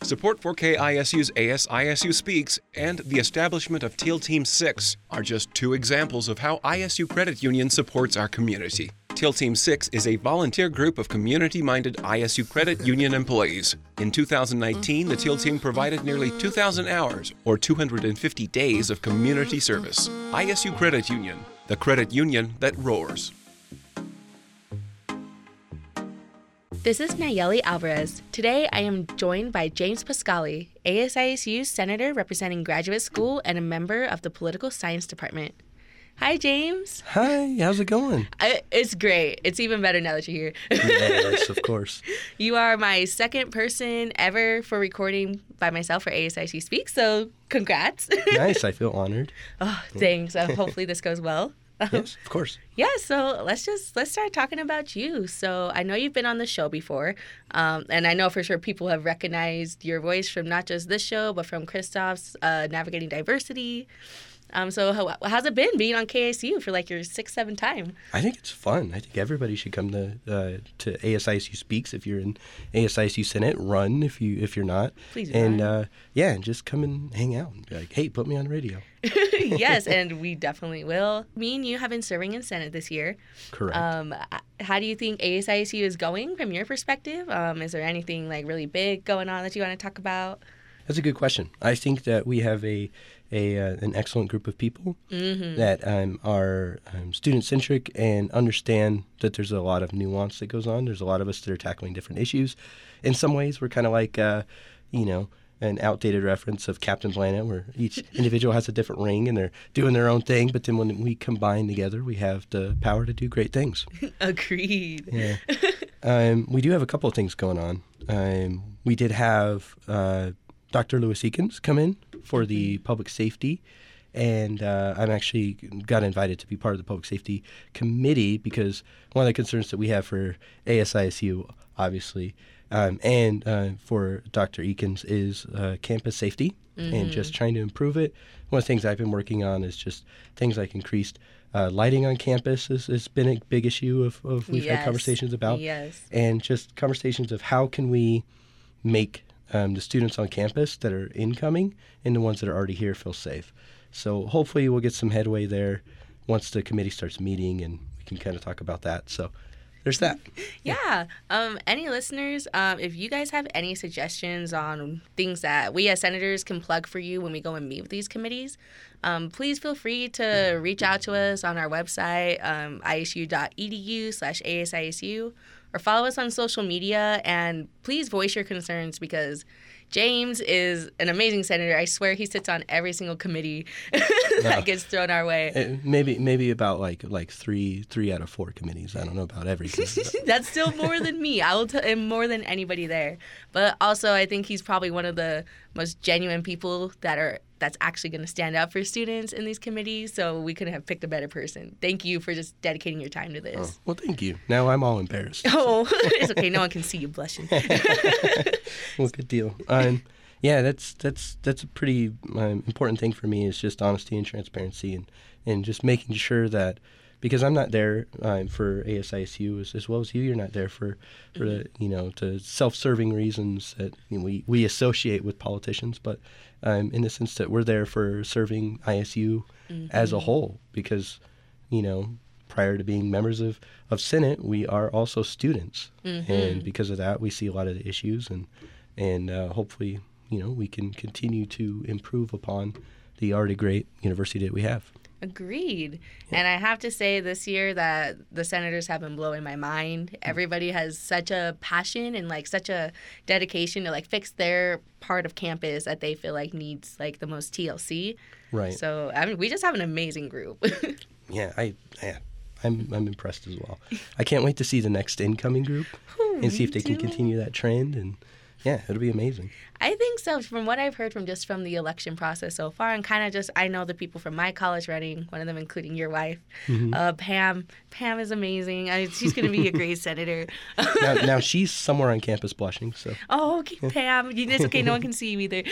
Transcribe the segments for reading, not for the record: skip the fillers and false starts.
Support for KISU's ASISU Speaks and the establishment of Teal Team 6 are just two examples of how ISU Credit Union supports our community. Teal Team 6 is a volunteer group of community-minded ISU Credit Union employees. In 2019, the Teal Team provided nearly 2,000 hours, or 250 days of community service. ISU Credit Union, the credit union that roars. This is Nayeli Alvarez. Today I am joined by James Pascali, ASISU's senator representing Graduate School and a member of the Political Science Department. Hi, James. Hi, how's it going? It's great. It's even better now that you're here. Yes, of course. You are my second person ever for recording by myself for ASISU Speaks, so congrats. Nice, I feel honored. Oh, thanks. Hopefully this goes well. Yes, of course. Yeah, so let's start talking about you. So I know you've been on the show before, and I know for sure people have recognized your voice from not just this show, but from Christoph's Navigating Diversity. So how's it been being on KSU for like your 6th, 7th time? I think it's fun. I think everybody should come to ASISU Speaks. If you're in ASISU Senate, run if you're not. Please run. And just come and hang out and be like, hey, put me on the radio. Yes, and we definitely will. Me and you have been serving in Senate this year. Correct. How do you think ASISU is going from your perspective? Is there anything like really big going on that you want to talk about? That's a good question. I think that we have an excellent group of people that are student-centric and understand that there's a lot of nuance that goes on. There's a lot of us that are tackling different issues. In some ways, we're kind of like, an outdated reference of Captain Planet, where each individual has a different ring and they're doing their own thing. But then when we combine together, we have the power to do great things. Agreed. Yeah. We do have a couple of things going on. We did have Dr. Louis Eakins come in for the public safety, and I'm actually got invited to be part of the public safety committee because one of the concerns that we have for ASISU, obviously, and for Dr. Eakins is campus safety and just trying to improve it. One of the things I've been working on is just things like increased lighting on campus has been a big issue of we've had conversations about. Yes. And just conversations of how can we make the students on campus that are incoming and the ones that are already here feel safe. So hopefully we'll get some headway there once the committee starts meeting, and we can kind of talk about that. So there's that. Yeah. Any listeners, if you guys have any suggestions on things that we as senators can plug for you when we go and meet with these committees, please feel free to reach out to us on our website, isu.edu/ASISU, or follow us on social media, and please voice your concerns because James is an amazing senator. I swear he sits on every single committee that gets thrown our way. Maybe about like three out of 4 committees. I don't know about every committee. That's still more than me. I will tell him more than anybody there. But also, I think he's probably one of the most genuine people that's actually going to stand up for students in these committees. So we couldn't have picked a better person. Thank you for just dedicating your time to this. Oh, well, thank you. Now I'm all embarrassed. Oh, it's okay. No one can see you blushing. Well, good deal. That's a pretty important thing for me is just honesty and transparency and just making sure that, because I'm not there for ASISU as well as you. You're not there for the self-serving reasons that we associate with politicians, but in the sense that we're there for serving ISU as a whole, because prior to being members of Senate, we are also students, and because of that, we see a lot of the issues, and hopefully we can continue to improve upon the already great university that we have. Agreed. Yeah. And I have to say this year that the senators have been blowing my mind. Everybody has such a passion and such a dedication to fix their part of campus that they feel like needs the most TLC. Right. So we just have an amazing group. I'm impressed as well. I can't wait to see the next incoming group and see if they can continue that trend, and it'll be amazing. I think so. From what I've heard from the election process so far, and kind of I know the people from my college running, one of them including your wife, Pam. Pam is amazing. She's going to be a great senator. now she's somewhere on campus blushing. So. Oh, okay, Pam. It's okay. No one can see you either.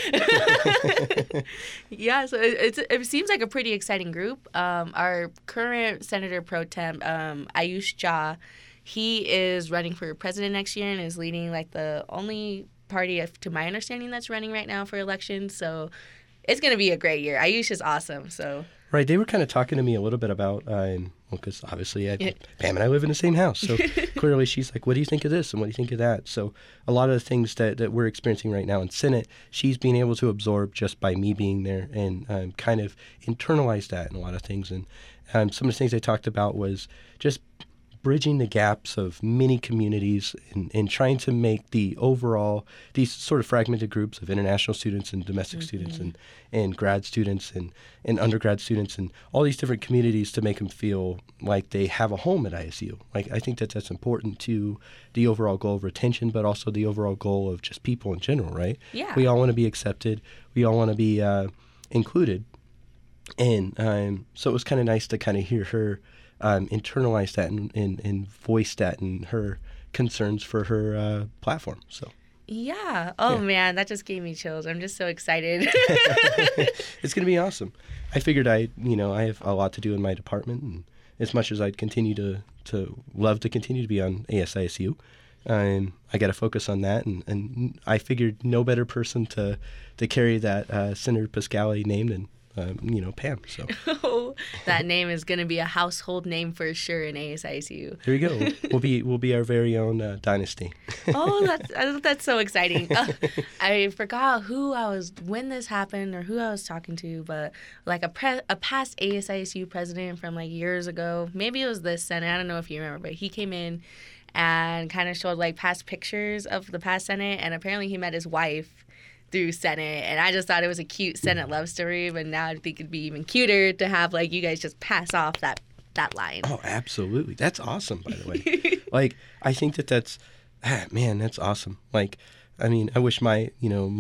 Yeah, so it seems like a pretty exciting group. Our current Senator Pro Tem, Ayush Jha, he is running for president next year and is leading the only party, to my understanding, that's running right now for elections. So it's going to be a great year. Aiyusha's awesome. So Right. They were kind of talking to me a little bit about, because obviously Pam and I live in the same house. So clearly she's like, what do you think of this? And what do you think of that? So a lot of the things that we're experiencing right now in Senate, she's being able to absorb just by me being there and kind of internalize that in a lot of things. And some of the things they talked about was just bridging the gaps of many communities and trying to make the overall, these sort of fragmented groups of international students and domestic students and grad students and undergrad students and all these different communities to make them feel like they have a home at ISU. Like, I think that that's important to the overall goal of retention, but also the overall goal of just people in general, right? Yeah. We all want to be accepted. We all want to be included. And so it was kind of nice to kind of hear her internalize that and voice that in her concerns for her platform. So yeah. Oh, man, that just gave me chills. I'm just so excited. It's going to be awesome. I figured I have a lot to do in my department, and as much as I'd continue to love to continue to be on ASISU, I got to focus on that, and I figured no better person to carry that Senator Pascali name than Pam. So that name is going to be a household name for sure in ASISU. There you go. We'll be our very own dynasty. Oh, that's so exciting. I forgot when this happened or who I was talking to, but like a past ASISU president from like years ago, maybe it was this Senate, I don't know if you remember, but he came in and kind of showed like past pictures of the past Senate, and apparently he met his wife through Senate, and I just thought it was a cute Senate love story, but now I think it'd be even cuter to have like you guys just pass off that line. Oh, absolutely. That's awesome, by the way. Like, I think that's awesome. Like, I mean, I wish my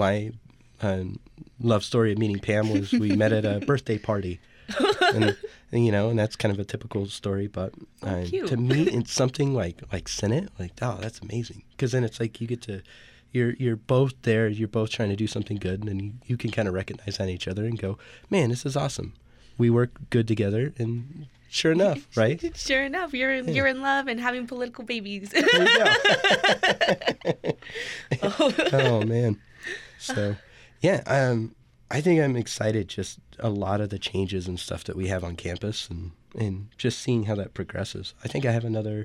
love story of meeting Pam was we met at a birthday party. And that's kind of a typical story, but to meet in something like Senate, like, oh, that's amazing. Because then it's like you get to, you're both there, you're both trying to do something good, and then you can kind of recognize on each other and go, man, this is awesome. We work good together, and sure enough, right? Sure enough, you're in love and having political babies. There you go. Oh, man. So, yeah, I think I'm excited just a lot of the changes and stuff that we have on campus and just seeing how that progresses. I think I have another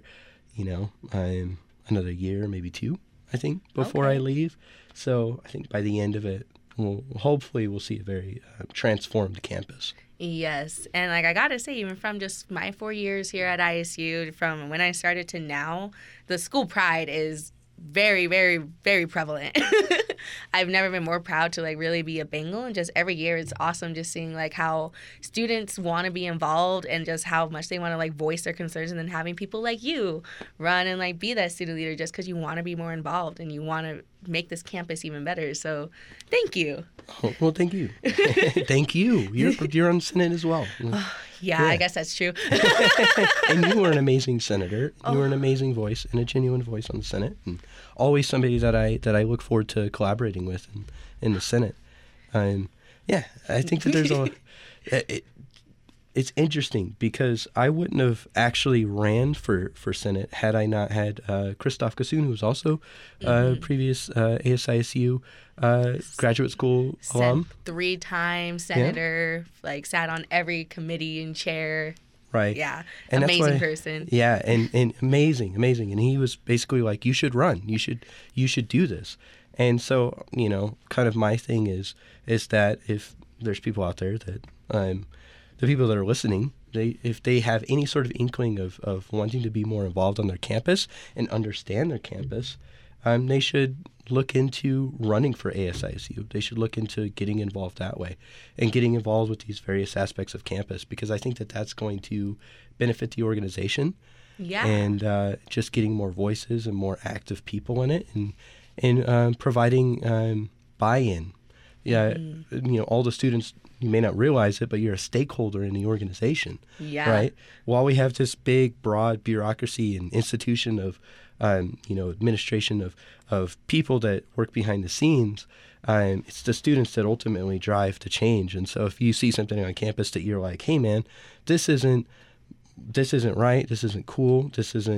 year, maybe 2, I think, before I leave. So I think by the end of it, we'll see a very transformed campus. Yes. And like I got to say, even from just my 4 years here at ISU, from when I started to now, the school pride is very, very, very prevalent. I've never been more proud to like really be a Bengal, and just every year it's awesome just seeing like how students want to be involved and just how much they want to like voice their concerns, and then having people like you run and like be that student leader just because you want to be more involved and you want to make this campus even better. So thank you. Oh, well, thank you. Thank you. You're on Senate as well. Yeah, I guess that's true. And you were an amazing senator. You were an amazing voice and a genuine voice on the Senate, and always somebody that I look forward to collaborating with in the Senate. Yeah, I think that there's it's interesting because I wouldn't have actually ran for Senate had I not had Christoph Kassoon, who was also previous ASISU graduate school alum. 3-time senator, like sat on every committee and chair. Right. Yeah. And amazing person. Yeah, and amazing. And he was basically like, you should run. You should do this. And so, kind of my thing is that if there's people out there that the people that are listening, if they have any sort of inkling of wanting to be more involved on their campus and understand their campus, they should look into running for ASISU. They should look into getting involved that way and getting involved with these various aspects of campus, because I think that that's going to benefit the organization. Yeah. And just getting more voices and more active people in it, and providing buy-in. Yeah, all the students, you may not realize it, but you're a stakeholder in the organization. Yeah. Right? While we have this big, broad bureaucracy and institution of, administration of people that work behind the scenes, it's the students that ultimately drive the change. And so if you see something on campus that you're like, hey, man, this isn't this isn't right, this isn't cool, this is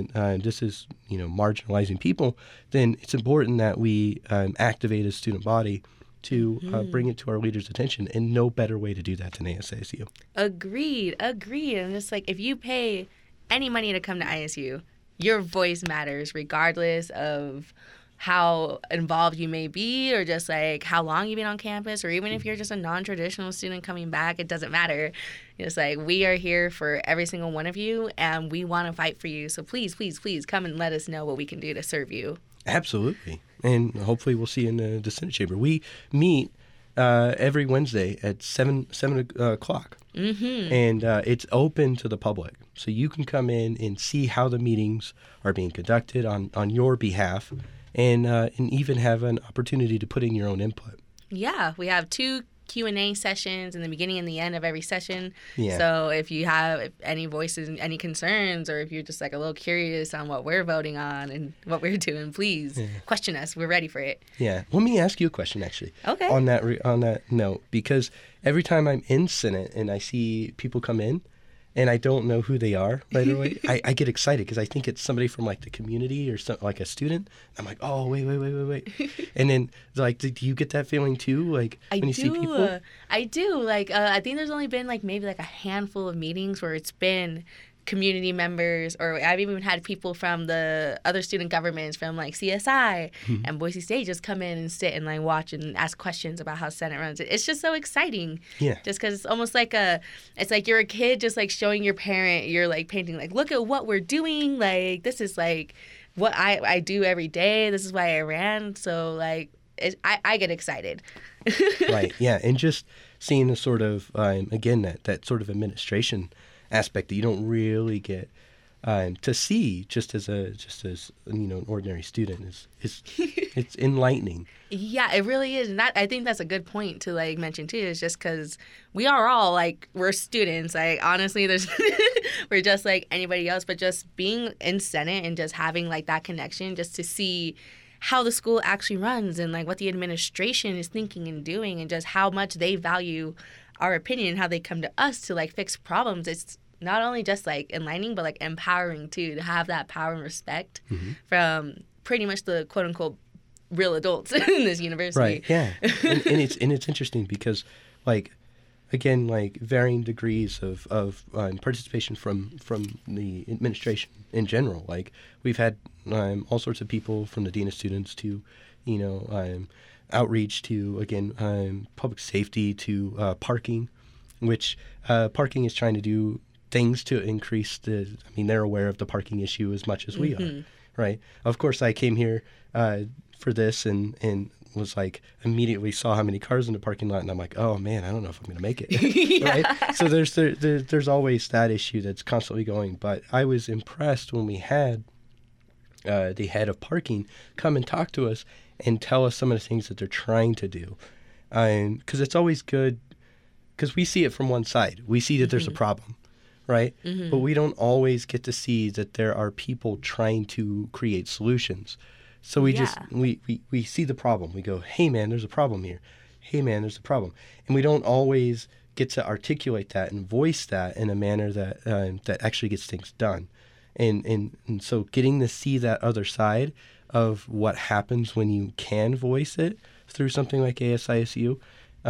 marginalizing people, then it's important that we activate a student body to bring it to our leaders' attention, and no better way to do that than ASISU. Agreed. And it's like, if you pay any money to come to ISU, your voice matters regardless of how involved you may be, or just like how long you've been on campus, or even if you're just a non-traditional student coming back, it doesn't matter. It's like, we are here for every single one of you, and we want to fight for you. So please, please, please come and let us know what we can do to serve you. Absolutely. And hopefully we'll see you in the Senate chamber. We meet every Wednesday at 7 o'clock. Mm-hmm. And it's open to the public. So you can come in and see how the meetings are being conducted on your behalf, and even have an opportunity to put in your own input. Yeah, we have 2 Q&A sessions in the beginning and the end of every session. Yeah. So if you have any voices, any concerns, or if you're just like a little curious on what we're voting on and what we're doing, please question us. We're ready for it. Yeah. Let me ask you a question, actually. Okay. On that note, because every time I'm in Senate and I see people come in, and I don't know who they are right away, I get excited because I think it's somebody from like the community or like a student. I'm like, oh, wait. And then like, do you get that feeling too? Like when you see people? I do. Like, I think there's only been like maybe like a handful of meetings where it's been community members, or I've even had people from the other student governments from like CSI and Boise State just come in and sit and like watch and ask questions about how Senate runs. It's just so exciting. Yeah. Just because it's almost like it's like you're a kid just like showing your parent, you're like painting like, look at what we're doing. Like, this is like what I do every day. This is why I ran. So like, I get excited. Right. Yeah. And just seeing the sort of, again, that sort of administration aspect that you don't really get to see just as an ordinary student is it's enlightening. Yeah, it really is. And I think that's a good point to like mention too, is just because we are all like, we're students. Like, honestly, we're just like anybody else, but just being in Senate and just having like that connection just to see how the school actually runs and like what the administration is thinking and doing, and just how much they value our opinion and how they come to us to like fix problems. It's not only just like enlightening, but like empowering too, to have that power and respect from pretty much the quote unquote real adults in this university. Right. Yeah. and it's interesting because like, again, like varying degrees of participation from the administration in general. Like we've had all sorts of people from the Dean of Students to, outreach to, again, public safety to parking, which parking is trying to do things to increase they're aware of the parking issue as much as we are, right? Of course, I came here for this and was like, immediately saw how many cars in the parking lot, and I'm like, oh man, I don't know if I'm going to make it, right? So there's always that issue that's constantly going, but I was impressed when we had the head of parking come and talk to us and tell us some of the things that they're trying to do. Because it's always good, because we see it from one side. We see that there's a problem, right? But we don't always get to see that there are people trying to create solutions. So we just, we see the problem. We go, hey man, there's a problem here. Hey man, there's a problem. And we don't always get to articulate that and voice that in a manner that that actually gets things done. And so getting to see that other side of what happens when you can voice it through something like ASISU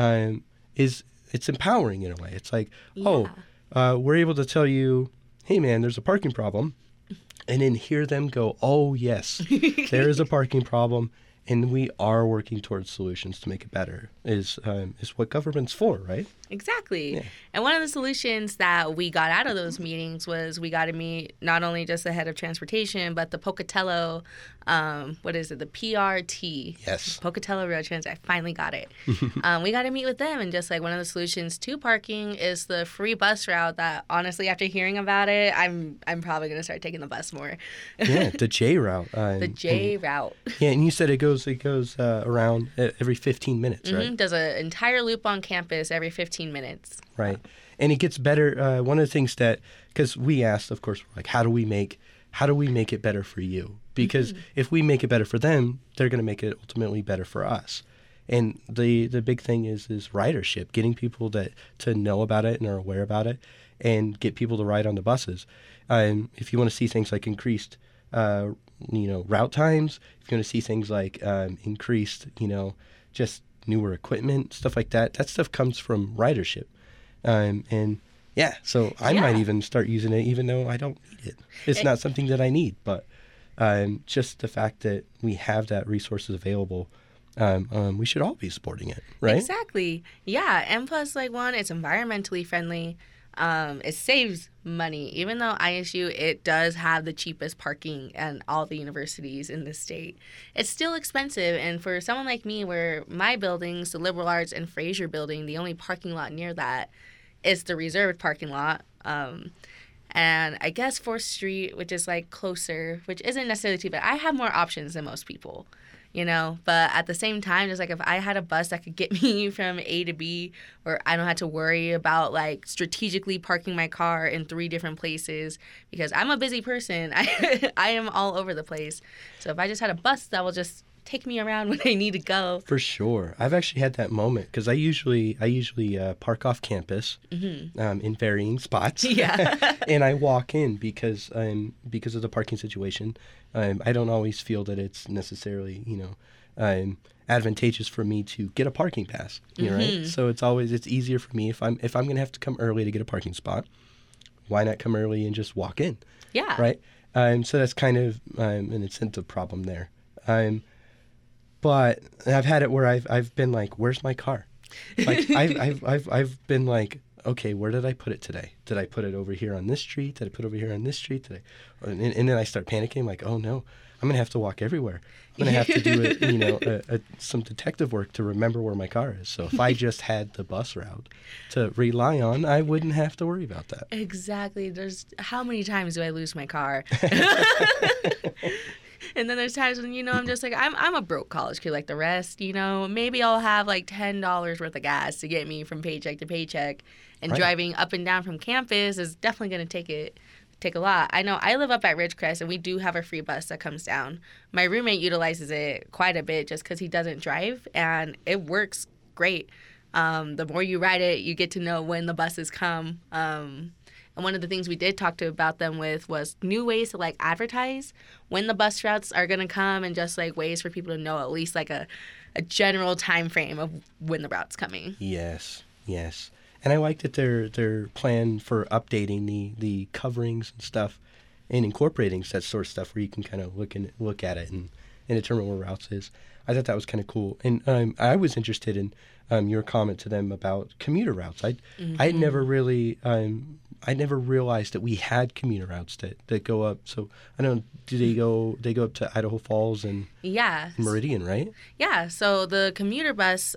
it's empowering in a way. It's like, we're able to tell you, hey man, there's a parking problem, and then hear them go, oh yes, there is a parking problem, and we are working towards solutions to make it better. Is what government's for, right? Exactly. Yeah. And one of the solutions that we got out of those meetings was we got to meet not only just the head of transportation, but the Pocatello, the PRT. Yes. Pocatello Road Transit. I finally got it. We got to meet with them, and just like one of the solutions to parking is the free bus route that, honestly, after hearing about it, I'm probably going to start taking the bus more. Yeah, the J route. The J route. Yeah, and you said it goes around every 15 minutes, right? Does an entire loop on campus every 15 minutes. Right. And it gets better. One of the things that, because we asked, of course, like, how do we make it better for you? Because if we make it better for them, they're going to make it ultimately better for us. And the big thing is ridership, getting people to know about it and are aware about it. and get people to ride on the buses. If you want to see things like increased, route times, if you want to see things like increased, just newer equipment, stuff like that, that stuff comes from ridership. So I might even start using it even though I don't need it. It's not something that I need, but just the fact that we have that resources available, we should all be supporting it, right? Exactly. Yeah. And plus, one, it's environmentally friendly. It saves money. Even though ISU, it does have the cheapest parking and all the universities in the state, it's still expensive. And for someone like me, where my buildings, the Liberal Arts and Fraser building, the only parking lot near that is the reserved parking lot. And I guess 4th Street, which is closer, which isn't necessarily too bad. I have more options than most people. But at the same time, just if I had a bus that could get me from A to B, where I don't have to worry about strategically parking my car in 3 different places, because I'm a busy person. I am all over the place. So if I just had a bus that will just take me around when I need to go. For sure. I've actually had that moment because I usually park off campus in varying spots. Yeah. And I walk in because of the parking situation. I don't always feel that it's necessarily, advantageous for me to get a parking pass, right? So it's easier for me if I'm going to have to come early to get a parking spot. Why not come early and just walk in? Yeah. Right? So that's kind of an incentive problem there. But I've had it where I've been where's my car? I've been okay, where did I put it today? Did I put it over here on this street? Did I put it over here on this street? And then I start panicking, oh no, I'm gonna have to walk everywhere. I'm gonna have to do it, some detective work to remember where my car is. So if I just had the bus route to rely on, I wouldn't have to worry about that. Exactly. How many times do I lose my car? And then there's times when, I'm just I'm a broke college kid like the rest, Maybe I'll have $10 worth of gas to get me from paycheck to paycheck. And driving up and down from campus is definitely going to take a lot. I know I live up at Ridgecrest, and we do have a free bus that comes down. My roommate utilizes it quite a bit just because he doesn't drive, and it works great. The more you ride it, you get to know when the buses come. And one of the things we did talk about them with was new ways to advertise when the bus routes are going to come, and just ways for people to know at least a general time frame of when the route's coming. Yes. And I like that their plan for updating the coverings and stuff and incorporating that sort of stuff where you can kind of look at it and determine where routes is. I thought that was kind of cool. And I was interested in your comment to them about commuter routes. I never really I never realized that we had commuter routes that go up. So I don't know, do they go up to Idaho Falls and Meridian, right? Yeah. So the commuter bus,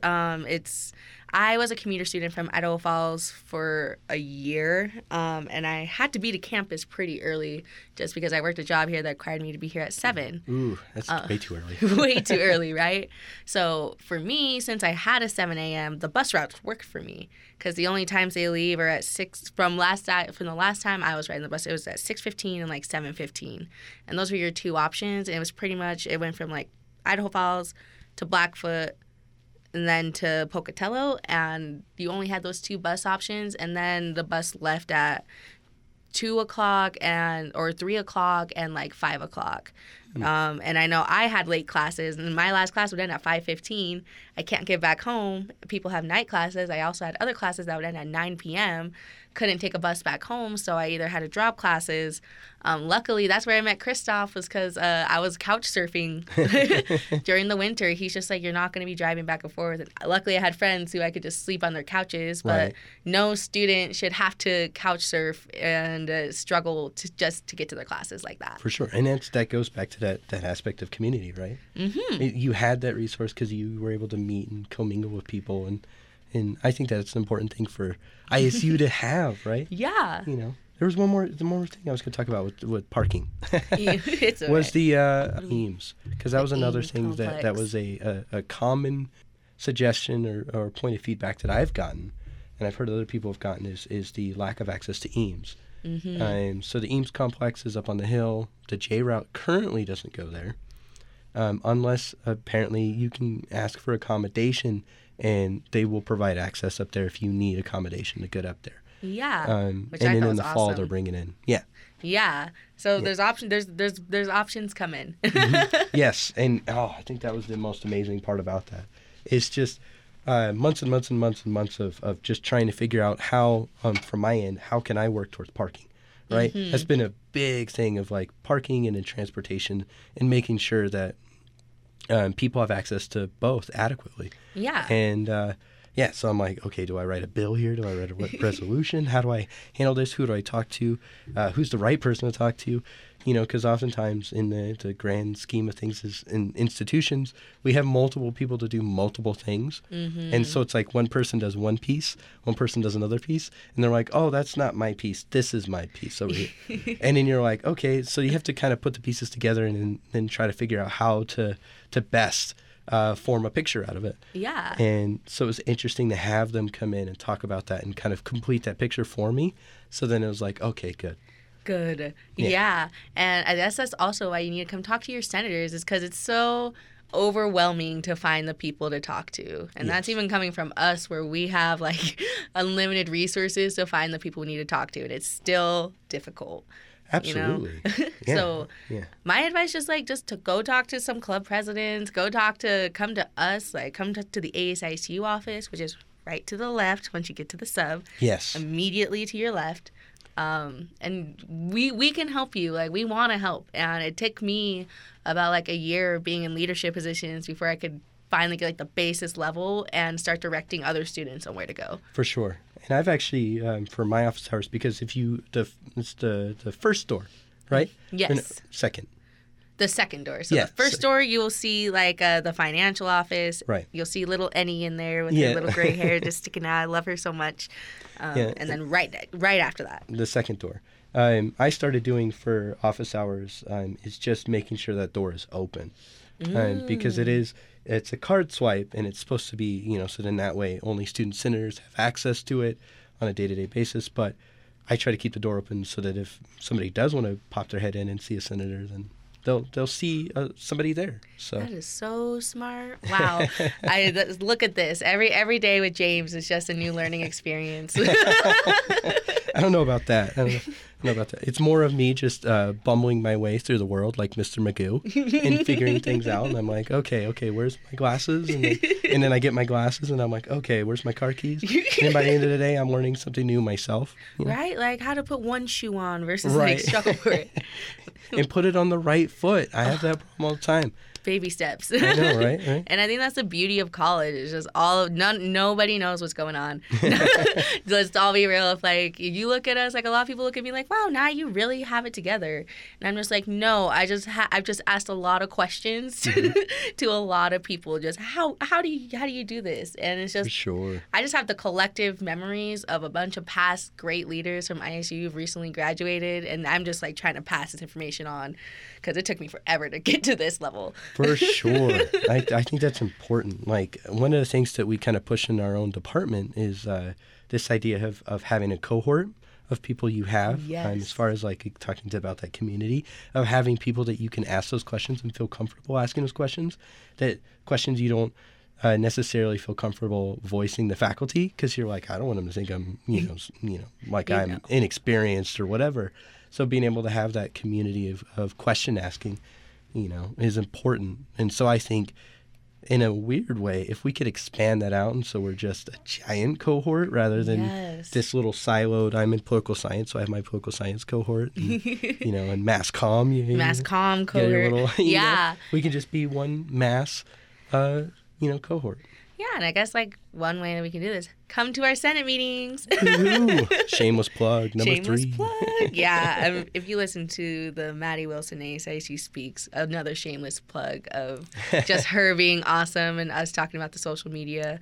I was a commuter student from Idaho Falls for a year, and I had to be to campus pretty early just because I worked a job here that required me to be here at 7. Ooh, that's way too early. Way too early, right? So for me, since I had a 7 a.m., the bus routes worked for me because the only times they leave are at 6. From the last time I was riding the bus, it was at 6:15 and 7:15, and those were your 2 options. And it was pretty much, it went from Idaho Falls to Blackfoot and then to Pocatello, and you only had those 2 bus options, and then the bus left at 2 o'clock or 3 o'clock and 5 o'clock. And I know I had late classes, and my last class would end at 5:15. I can't get back home. People have night classes. I also had other classes that would end at 9 p.m. Couldn't take a bus back home, so I either had to drop classes. Luckily, that's where I met Christoph, was because I was couch surfing during the winter. He's just you're not going to be driving back and forth. And luckily, I had friends who I could just sleep on their couches, but no student should have to couch surf and struggle to get to their classes like that. For sure. And that goes back to that aspect of community, right? Mm-hmm. You had that resource because you were able to meet and commingle with people, and I think that's an important thing for ISU to have, right? Yeah. There was one more thing I was going to talk about with parking. It's okay. Was the Eames, because that was another thing that was a common suggestion or point of feedback that I've gotten, and I've heard other people have gotten, is the lack of access to Eames. Mm-hmm. So the Eames complex is up on the hill. The J route currently doesn't go there, unless apparently you can ask for accommodation, and they will provide access up there if you need accommodation to get up there. Yeah, which and I then thought in was the fall awesome. they're bringing in. Yeah. Yeah. So there's options coming. Yes, and I think that was the most amazing part about that. It's just months and months and months and months of just trying to figure out how, from my end, how can I work towards parking, right? That's been a big thing of like parking and in transportation and making sure that people have access to both adequately. Yeah. And so I'm like, okay, do I write a bill here? Do I write a resolution? How do I handle this? Who do I talk to? Who's the right person to talk to? Because oftentimes in the grand scheme of things is in institutions, we have multiple people to do multiple things. And so it's like one person does one piece, one person does another piece, and they're like, oh, that's not my piece. This is my piece over here. And then you're like, okay, so you have to kind of put the pieces together and then try to figure out how to best form a picture out of it. Yeah. And so it was interesting to have them come in and talk about that and kind of complete that picture for me. So then it was like, okay, good. Good. Yeah. And I guess that's also why you need to come talk to your senators, is because it's so overwhelming to find the people to talk to. And that's even coming from us, where we have like unlimited resources to find the people we need to talk to. And it's still difficult. Absolutely. So my advice just to go talk to some club presidents, come to us, come to the ASICU office, which is right to the left once you get to the sub. Yes. Immediately to your left. And we can help you. We want to help. And it took me about a year of being in leadership positions before I could finally get the basis level and start directing other students on where to go. For sure. And I've actually, for my office hours, because if you, it's the first door, right? Yes. Or no, second. The second door. So the first door, you will see the financial office. Right. You'll see little Annie in there with her little gray hair just sticking out. I love her so much. And then right after that. The second door. I started doing for office hours is just making sure that door is open. Because it's a card swipe, and it's supposed to be, so then that way only student senators have access to it on a day-to-day basis. But I try to keep the door open so that if somebody does want to pop their head in and see a senator, then they'll see somebody there. So that is so smart. Wow. Look at this. Every day with James is just a new learning experience. I don't know about that. It's more of me just bumbling my way through the world like Mr. Magoo and figuring things out. And I'm like, okay, where's my glasses? And then I get my glasses and I'm like, okay, where's my car keys? And then by the end of the day, I'm learning something new myself. Right? How to put one shoe on versus struggle for it. And put it on the right foot. I have that problem all the time. Baby steps. I know, right? And I think that's the beauty of college. It's just nobody knows what's going on. Let's all be real. If you look at us, a lot of people look at me wow, now you really have it together. And I'm just no, I've just asked a lot of questions to a lot of people. Just how do you do this? And it's just, for sure. I just have the collective memories of a bunch of past great leaders from ISU who've recently graduated, and I'm just trying to pass this information on because it took me forever to get to this level. For sure. I think that's important. One of the things that we kind of push in our own department is this idea of having a cohort of people you have, as far as talking about that community, of having people that you can ask those questions and feel comfortable asking those questions, that questions you don't necessarily feel comfortable voicing the faculty because you're I don't want them to think I'm, I'm inexperienced or whatever. So being able to have that community of question asking, is important. And so I think in a weird way, if we could expand that out and so we're just a giant cohort rather than this little siloed, I'm in political science, so I have my political science cohort, and, and mass comm. Mass comm cohort. We can just be one mass, cohort. Yeah, and I guess one way that we can do this, come to our Senate meetings. Ooh, shameless plug, number 3. Shameless plug. Yeah, if you listen to the Maddie Wilson ASIC Speaks, another shameless plug of just her being awesome and us talking about the social medias.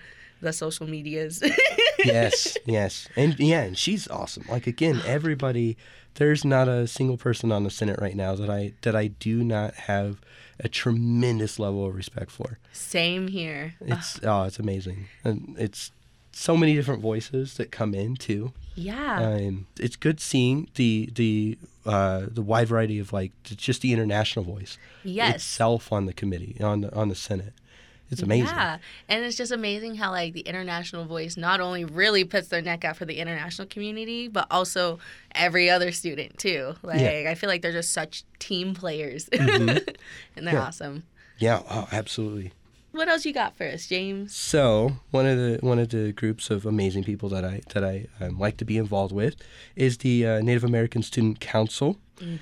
Yes. And she's awesome. Again, everybody, there's not a single person on the Senate right now that I do not have a tremendous level of respect for. Same here. It's amazing. And it's so many different voices that come in too. Yeah. It's good seeing the wide variety of just the international voice itself on the committee, on the Senate. It's amazing. Yeah, and it's just amazing how like the International Voice not only really puts their neck out for the international community, but also every other student too. Like I feel like they're just such team players, and they're awesome. Yeah, oh, absolutely. What else you got for us, James? So one of the groups of amazing people that I like to be involved with is the Native American Student Council,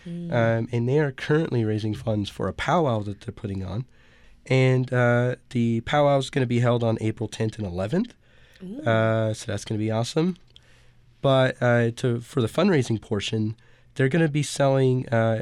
and they are currently raising funds for a powwow that they're putting on. And the powwow is going to be held on April 10th and 11th. So that's going to be awesome. But for the fundraising portion, they're going to be selling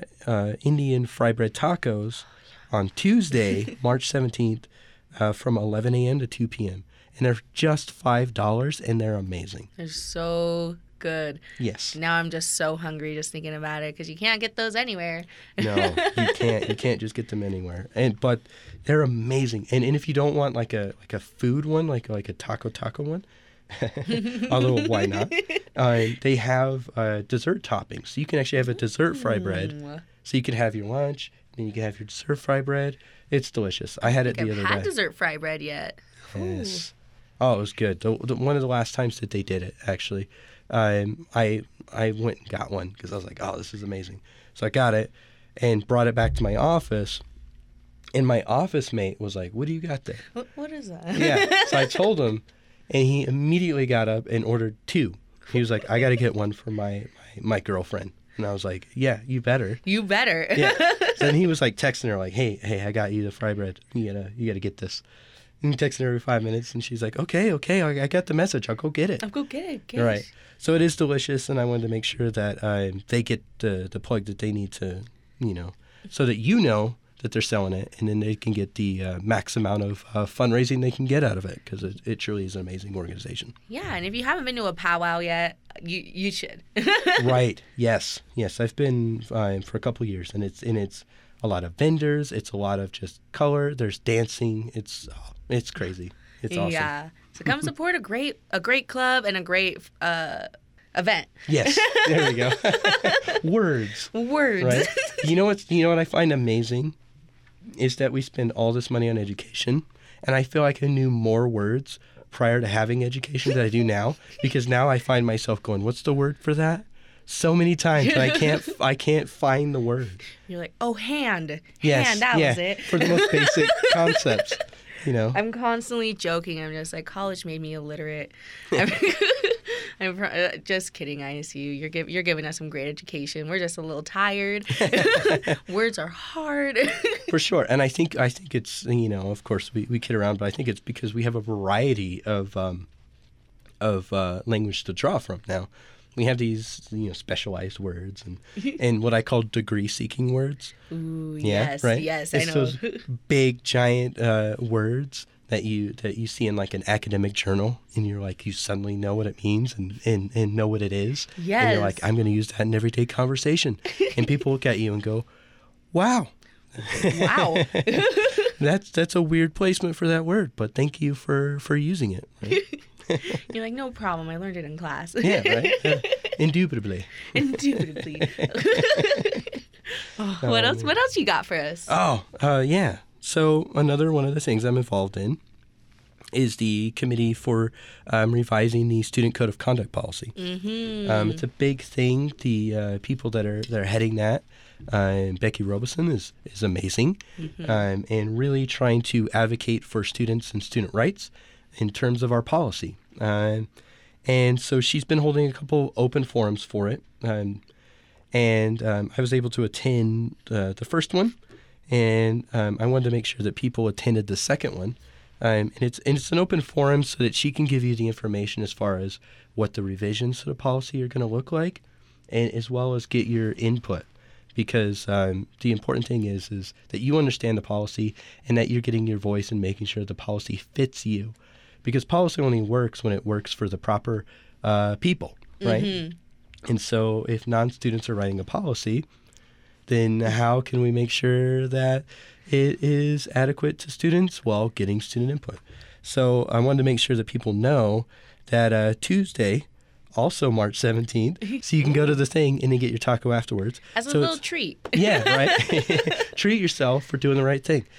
Indian fry bread tacos on Tuesday, March 17th, from 11 a.m. to 2 p.m. And they're just $5, and they're amazing. They're so good. Yes. Now I'm just so hungry just thinking about it because you can't get those anywhere. No, you can't. You can't just get them anywhere. But they're amazing. And if you don't want like a food one, like a taco one, although why not? They have dessert toppings. So you can actually have a dessert fry bread. So you can have your lunch, then you can have your dessert fry bread. It's delicious. I had it the other day. I've had dessert fry bread yet. Yes. Oh, it was good. One of the last times that they did it, actually. I went and got one because I was like, oh, this is amazing. So I got it and brought it back to my office. And my office mate was like, what do you got there? What is that? Yeah. So I told him, and he immediately got up and ordered 2. He was like, I got to get one for my girlfriend. And I was like, yeah, you better. You better. Yeah. So then he was like texting her like, hey, I got you the fry bread. You gotta get this. And he texted her every 5 minutes, and she's like, okay, I got the message. I'll go get it. I'll go get it. Guys. Right. So it is delicious, and I wanted to make sure that they get the plug that they need to, so that that they're selling it, and then they can get the max amount of fundraising they can get out of it, because it truly is an amazing organization. Yeah, and if you haven't been to a powwow yet, you should. Right. Yes. I've been for a couple of years, and it's a lot of vendors. It's a lot of just color. There's dancing. It's crazy. It's awesome. Yeah. So come support a great club and a great event. Yes. There we go. Words. Right? You know what I find amazing is that we spend all this money on education, and I feel like I knew more words prior to having education than I do now, because now I find myself going, what's the word for that? So many times, and I can't find the word. You're like, oh, hand. Yes, hand, that was it. For the most basic concepts, I'm constantly joking. I'm just like, college made me illiterate. I'm just kidding, ISU. You're giving us some great education. We're just a little tired. Words are hard. For sure. And I think it's, of course we kid around, but I think it's because we have a variety of language to draw from now. We have these, specialized words and what I call degree-seeking words. Ooh, yeah, yes, right? yes, it's I know. Those big, giant words that you see in like an academic journal, and you're like, you suddenly know what it means and know what it is. Yes. And you're like, I'm going to use that in everyday conversation. And people look at you and go, wow. Wow. That's a weird placement for that word, but thank you for using it. Right? You're like, no problem. I learned it in class. Yeah, right? Indubitably. Indubitably. What else? What else you got for us? Yeah. So another one of the things I'm involved in is the committee for revising the Student Code of Conduct policy. Mm-hmm. It's a big thing. The people that are heading that, Becky Robeson is amazing, and really trying to advocate for students and student rights in terms of our policy. And so she's been holding a couple open forums for it. And I was able to attend the first one, and I wanted to make sure that people attended the second one. And it's an open forum so that she can give you the information as far as what the revisions to the policy are going to look like, and as well as get your input. Because the important thing is that you understand the policy and that you're getting your voice and making sure the policy fits you. Because policy only works when it works for the proper people, right? Mm-hmm. And so if non-students are writing a policy, then how can we make sure that it is adequate to students while getting student input? So I wanted to make sure that people know that Tuesday, also March 17th, so you can go to the thing and then get your taco afterwards. As a little treat. Yeah, right? Treat yourself for doing the right thing.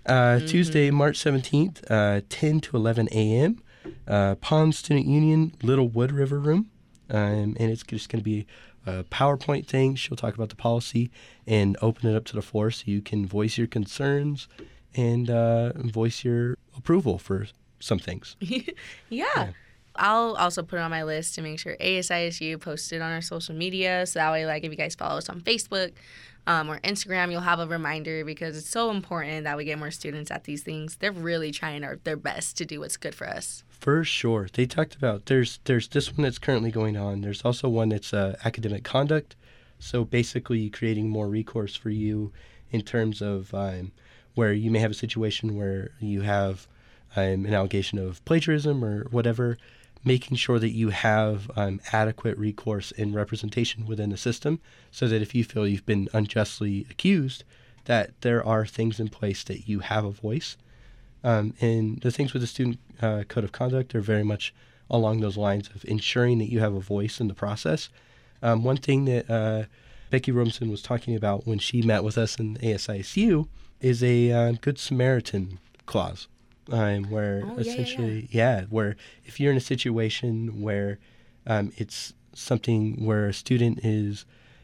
Tuesday, March 17th, 10 to 11 a.m., Pond Student Union, Little Wood River Room. And it's just going to be a PowerPoint thing. She'll talk about the policy and open it up to the floor so you can voice your concerns and voice your approval for some things. Yeah. I'll also put it on my list to make sure ASISU posted on our social media. So that way, like, if you guys follow us on Facebook or Instagram, you'll have a reminder, because it's so important that we get more students at these things. They're really trying their best to do what's good for us. For sure. They talked about, there's this one that's currently going on. There's also one that's academic conduct. So basically creating more recourse for you in terms of where you may have a situation where you have an allegation of plagiarism or whatever, making sure that you have adequate recourse and representation within the system, so that if you feel you've been unjustly accused, that there are things in place that you have a voice. And the things with the student code of conduct are very much along those lines of ensuring that you have a voice in the process. One thing that Becky Robinson was talking about when she met with us in ASISU is a Good Samaritan clause. Where essentially, where if you're in a situation where it's something where a student is,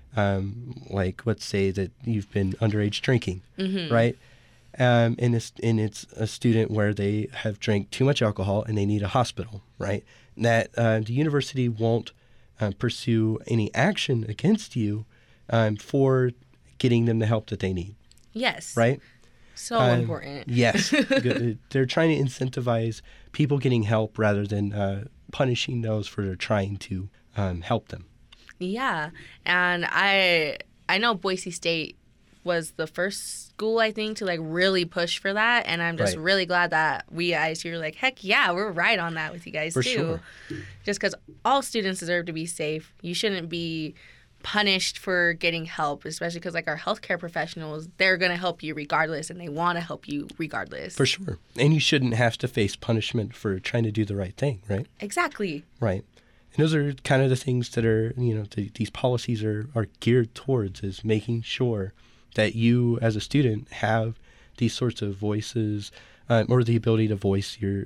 like, let's say that you've been underage drinking, right? And it's a student where they have drank too much alcohol and they need a hospital, right? That the university won't pursue any action against you for getting them the help that they need. Yes. Right? So important. Yes. They're trying to incentivize people getting help rather than punishing those for trying to help them. Yeah. And I know Boise State was the first school, I think, to, like, really push for that. And I'm just really glad that we at ISU are like, heck yeah, we're right on that with you guys, too. Sure. Just because all students deserve to be safe. You shouldn't be punished for getting help, especially because, like, our healthcare professionals, they're going to help you regardless, and they want to help you regardless. For sure. And you shouldn't have to face punishment for trying to do the right thing, right? Exactly. Right. And those are kind of the things that are, these policies are geared towards, is making sure that you as a student have these sorts of voices or the ability to voice your,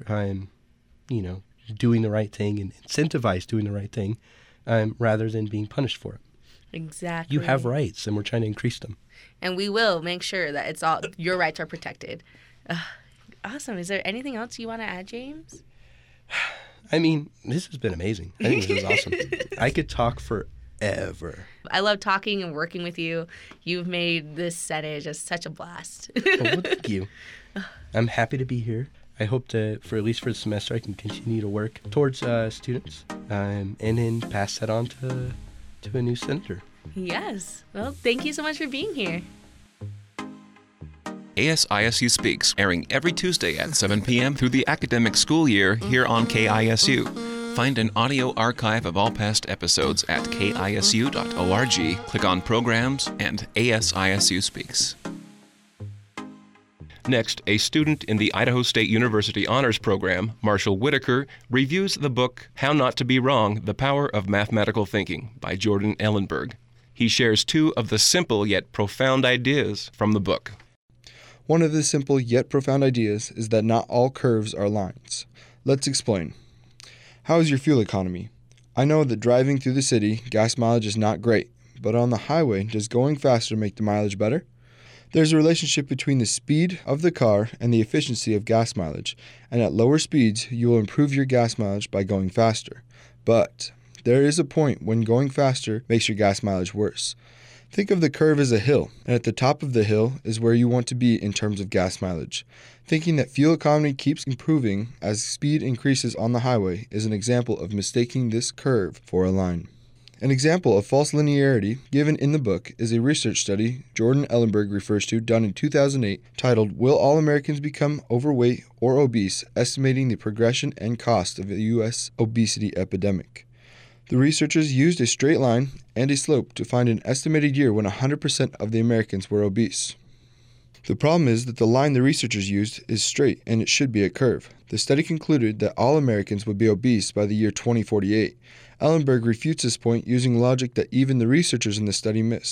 doing the right thing and incentivize doing the right thing rather than being punished for it. Exactly. You have rights, and we're trying to increase them. And we will make sure that it's all your rights are protected. Awesome. Is there anything else you want to add, James? I mean, this has been amazing. I think this is awesome. I could talk forever. I love talking and working with you. You've made this Senate just such a blast. Well, thank you. I'm happy to be here. I hope that for at least for the semester, I can continue to work towards students and then pass that on to a new senator. Yes. Well, thank you so much for being here. ASISU Speaks, airing every Tuesday at 7 p.m. through the academic school year here on KISU. Find an audio archive of all past episodes at kisu.org. Click on Programs and ASISU Speaks. Next, a student in the Idaho State University Honors Program, Marshall Whitaker, reviews the book How Not to Be Wrong, The Power of Mathematical Thinking by Jordan Ellenberg. He shares two of the simple yet profound ideas from the book. One of the simple yet profound ideas is that not all curves are lines. Let's explain. How is your fuel economy? I know that driving through the city, gas mileage is not great, but on the highway, does going faster make the mileage better? There's a relationship between the speed of the car and the efficiency of gas mileage, and at lower speeds, you will improve your gas mileage by going faster. But there is a point when going faster makes your gas mileage worse. Think of the curve as a hill, and at the top of the hill is where you want to be in terms of gas mileage. Thinking that fuel economy keeps improving as speed increases on the highway is an example of mistaking this curve for a line. An example of false linearity given in the book is a research study Jordan Ellenberg refers to done in 2008 titled Will All Americans Become Overweight or Obese? Estimating the Progression and Cost of the U.S. Obesity Epidemic. The researchers used a straight line and a slope to find an estimated year when 100% of the Americans were obese. The problem is that the line the researchers used is straight and it should be a curve. The study concluded that all Americans would be obese by the year 2048. Ellenberg refutes this point using logic that even the researchers in the study missed.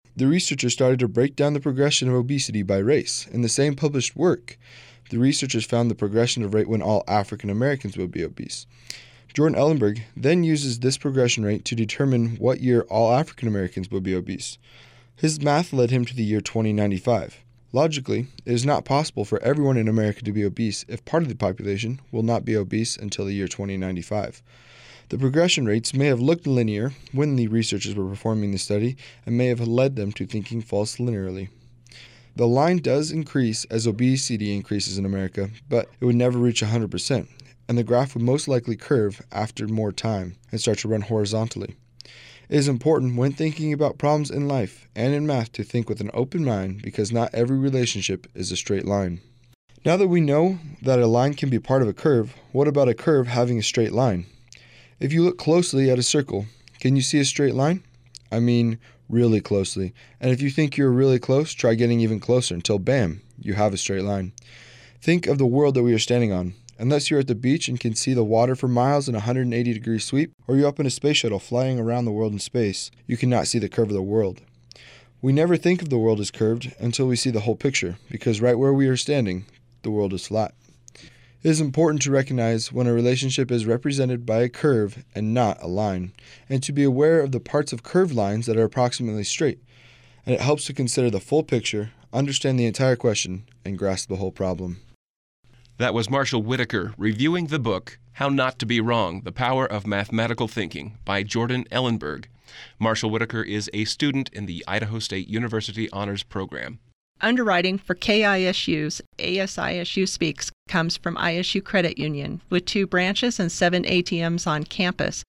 The researchers started to break down the progression of obesity by race. In the same published work, the researchers found the progression of rate when all African Americans would be obese. Jordan Ellenberg then uses this progression rate to determine what year all African Americans would be obese. His math led him to the year 2095. Logically, it is not possible for everyone in America to be obese if part of the population will not be obese until the year 2095. The progression rates may have looked linear when the researchers were performing the study and may have led them to thinking false linearly. The line does increase as obesity increases in America, but it would never reach 100%, and the graph would most likely curve after more time and start to run horizontally. It is important when thinking about problems in life and in math to think with an open mind because not every relationship is a straight line. Now that we know that a line can be part of a curve, what about a curve having a straight line? If you look closely at a circle, can you see a straight line? I mean, really closely. And if you think you're really close, try getting even closer until bam, you have a straight line. Think of the world that we are standing on. Unless you're at the beach and can see the water for miles in a 180-degree sweep, or you're up in a space shuttle flying around the world in space, you cannot see the curve of the world. We never think of the world as curved until we see the whole picture, because right where we are standing, the world is flat. It is important to recognize when a relationship is represented by a curve and not a line, and to be aware of the parts of curved lines that are approximately straight. And it helps to consider the full picture, understand the entire question, and grasp the whole problem. That was Marshall Whitaker reviewing the book, How Not to Be Wrong, The Power of Mathematical Thinking by Jordan Ellenberg. Marshall Whitaker is a student in the Idaho State University Honors Program. Underwriting for KISU's ASISU Speaks comes from ISU Credit Union. With 2 branches and 7 ATMs on campus,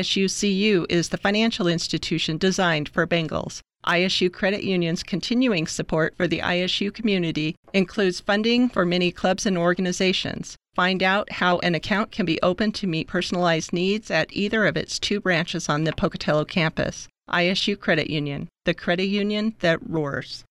ISU-CU is the financial institution designed for Bengals. ISU Credit Union's continuing support for the ISU community includes funding for many clubs and organizations. Find out how an account can be opened to meet personalized needs at either of its 2 branches on the Pocatello campus. ISU Credit Union, the credit union that roars.